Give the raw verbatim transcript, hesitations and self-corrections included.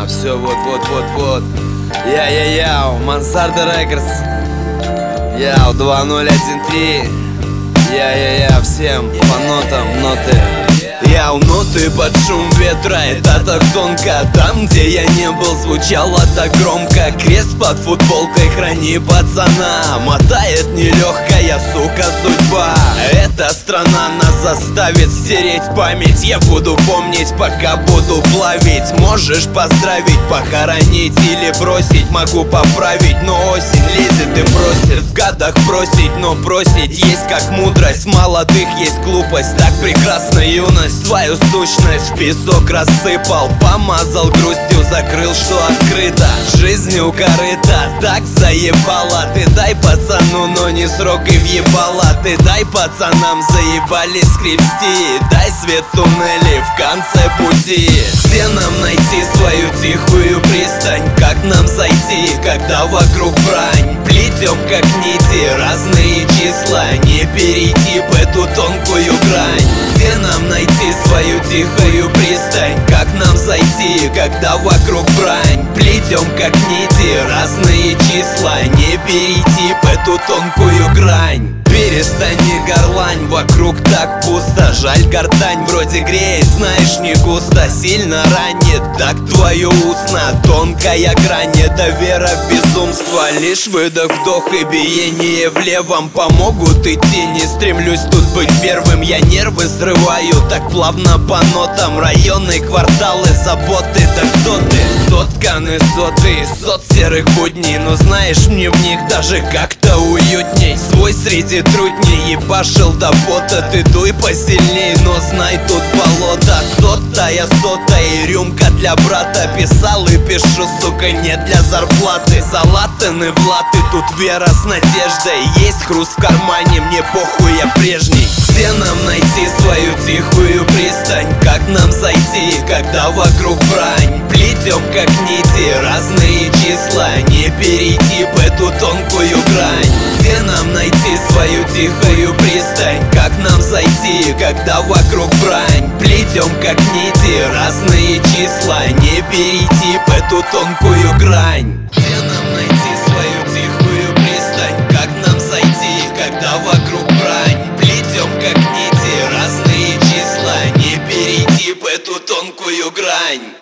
все, вот-вот-вот-вот. Я-я-яу, Мансарда Рекордс. Яу, два ноль один три. Я-я-я, всем по нотам ноты. Яу, ноты под шум ветра, это так тонко. Там, где я не был, звучало так громко. Крест под футболкой, храни пацана. Мотает нелегкая, сука, судьба. Эта страна нас заставит стереть память. Я буду помнить, пока буду плавить. Можешь поздравить, похоронить или бросить. Могу поправить, но осень лезет и просит. В годах бросить, но бросить есть как мудрость. Молодых есть глупость, так прекрасна юность. Свою сущность в песок рассыпал, помазал грустью, закрыл, что открыто. Жизнью корыта так заебала. Ты дай пацану, но не срок и въебала. Ты дай пацанам, заебали скрипсти. Дай свет туннелей в конце пути. Где нам найти свою тихую пристань? Как нам зайти, когда вокруг брань? Плетем как нити разные числа, не перейти в эту тонкую грань. Где нам найти свою тихую пристань? Как нам зайти, когда вокруг брань? Плетем как нити разные числа, не перейти в эту тонкую грань. Перестань горлань, вокруг так пусто. Жаль, гортань вроде греет, знаешь, не густо. Сильно ранит, так твое устно. Тонкая грань, это вера в безумство. Лишь выдох, вдох и биение в левом помогут идти. Не стремлюсь тут быть первым, я нервы срываю так плавно по нотам. Районы, кварталы, заботы, да кто ты? Сотканы соты, сот серых будней. Но знаешь, мне в них даже как-то уютней. Свой среди трудней, ебашил до пота. Ты дуй посильней, но знай, тут болото. Сотая, сота и рюмка для брата. Писал и пишу, сука, не для зарплаты. Залатаны в латы, тут вера с надеждой. Есть хруст в кармане, мне похуй, я прежний. Где нам найти свою тихую пристань? Как нам зайти, когда вокруг брань? Плетем как нити разные числа, не перейти в эту тонкую грань. Где нам найти свою тихую пристань? Как нам зайти, когда вокруг брань? Плетем как нити разные числа, не перейти в эту тонкую грань. Где нам найти свою тихую пристань? Как нам зайти, когда вокруг брань? Плетем как нити разные числа, не перейти в эту тонкую грань.